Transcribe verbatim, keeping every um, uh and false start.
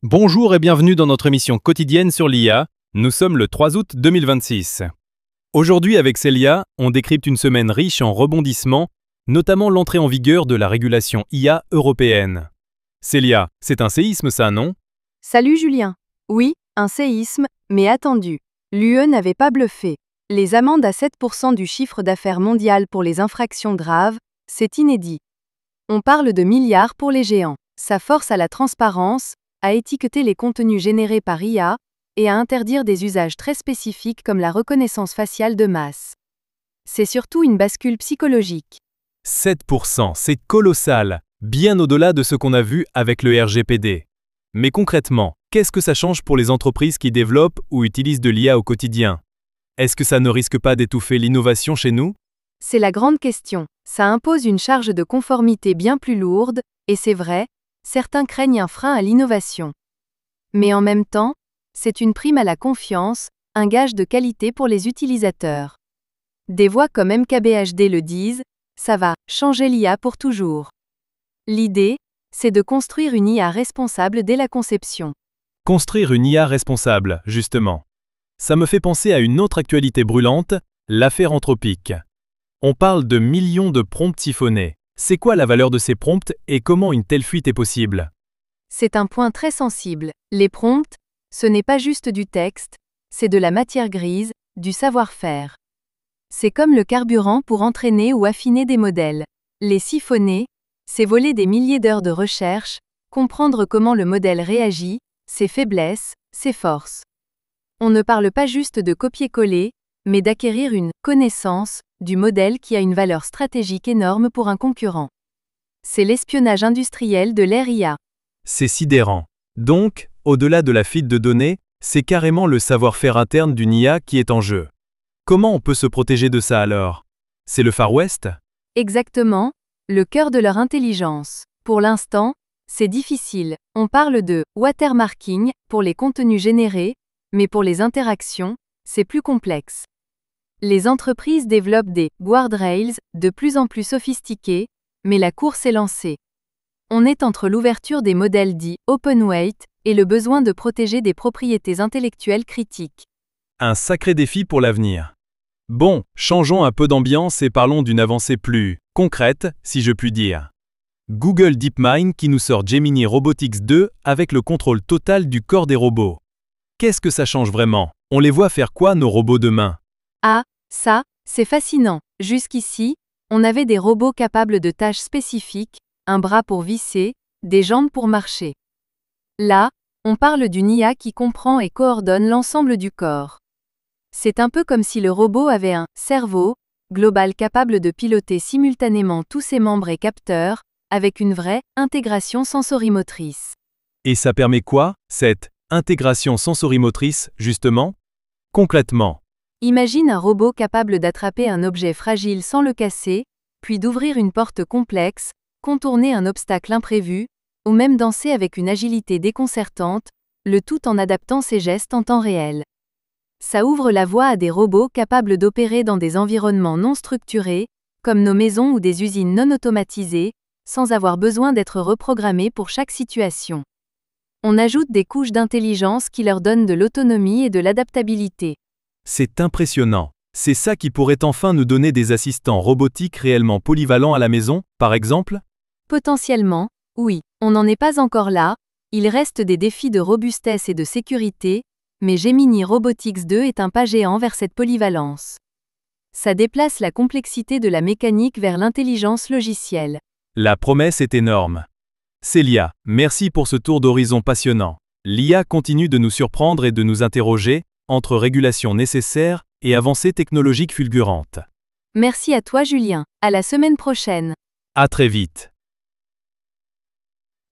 Bonjour et bienvenue dans notre émission quotidienne sur l'I A. Nous sommes le trois août deux mille vingt-six. Aujourd'hui avec Célia, on décrypte une semaine riche en rebondissements, notamment l'entrée en vigueur de la régulation I A européenne. Célia, c'est un séisme ça, non? Salut Julien. Oui, un séisme, mais attendu. L'U E n'avait pas bluffé. Les amendes à sept pour cent du chiffre d'affaires mondial pour les infractions graves, c'est inédit. On parle de milliards pour les géants. Ça force à la transparence, à étiqueter les contenus générés par I A, et à interdire des usages très spécifiques comme la reconnaissance faciale de masse. C'est surtout une bascule psychologique. sept pour cent, c'est colossal, bien au-delà de ce qu'on a vu avec le R G P D. Mais concrètement, qu'est-ce que ça change pour les entreprises qui développent ou utilisent de l'I A au quotidien? Est-ce que ça ne risque pas d'étouffer l'innovation chez nous? C'est la grande question. Ça impose une charge de conformité bien plus lourde, et c'est vrai, certains craignent un frein à l'innovation. Mais en même temps, c'est une prime à la confiance, un gage de qualité pour les utilisateurs. Des voix comme M K B H D le disent, ça va changer l'I A pour toujours. L'idée, c'est de construire une I A responsable dès la conception. Construire une I A responsable, justement. Ça me fait penser à une autre actualité brûlante, l'affaire Anthropic. On parle de millions de prompts siphonnés. C'est quoi la valeur de ces prompts et comment une telle fuite est possible? C'est un point très sensible. Les prompts, ce n'est pas juste du texte, c'est de la matière grise, du savoir-faire. C'est comme le carburant pour entraîner ou affiner des modèles. Les siphonner, c'est voler des milliers d'heures de recherche, comprendre comment le modèle réagit, ses faiblesses, ses forces. On ne parle pas juste de copier-coller, mais d'acquérir une connaissance du modèle qui a une valeur stratégique énorme pour un concurrent. C'est l'espionnage industriel de l'ère I A. C'est sidérant. Donc, au-delà de la fuite de données, c'est carrément le savoir-faire interne d'une I A qui est en jeu. Comment on peut se protéger de ça alors? C'est le Far West? Exactement, le cœur de leur intelligence. Pour l'instant, c'est difficile. On parle de watermarking pour les contenus générés, mais pour les interactions, c'est plus complexe. Les entreprises développent des guardrails de plus en plus sophistiqués, mais la course est lancée. On est entre l'ouverture des modèles dits open weight et le besoin de protéger des propriétés intellectuelles critiques. Un sacré défi pour l'avenir. Bon, changeons un peu d'ambiance et parlons d'une avancée plus concrète, si je puis dire. Google DeepMind qui nous sort Gemini Robotics deux avec le contrôle total du corps des robots. Qu'est-ce que ça change vraiment? On les voit faire quoi nos robots demain? Ah, ça, c'est fascinant. Jusqu'ici, on avait des robots capables de tâches spécifiques, un bras pour visser, des jambes pour marcher. Là, on parle d'une I A qui comprend et coordonne l'ensemble du corps. C'est un peu comme si le robot avait un cerveau global capable de piloter simultanément tous ses membres et capteurs, avec une vraie intégration sensorimotrice. Et ça permet quoi, cette intégration sensorimotrice, justement? Concrètement. Imagine un robot capable d'attraper un objet fragile sans le casser, puis d'ouvrir une porte complexe, contourner un obstacle imprévu, ou même danser avec une agilité déconcertante, le tout en adaptant ses gestes en temps réel. Ça ouvre la voie à des robots capables d'opérer dans des environnements non structurés, comme nos maisons ou des usines non automatisées, sans avoir besoin d'être reprogrammés pour chaque situation. On ajoute des couches d'intelligence qui leur donnent de l'autonomie et de l'adaptabilité. C'est impressionnant. C'est ça qui pourrait enfin nous donner des assistants robotiques réellement polyvalents à la maison, par exemple? Potentiellement, oui. On n'en est pas encore là, il reste des défis de robustesse et de sécurité, mais Gemini Robotics deux est un pas géant vers cette polyvalence. Ça déplace la complexité de la mécanique vers l'intelligence logicielle. La promesse est énorme. Célia, merci pour ce tour d'horizon passionnant. L'I A continue de nous surprendre et de nous interroger, entre régulations nécessaires et avancées technologiques fulgurantes. Merci à toi Julien, à la semaine prochaine. À très vite.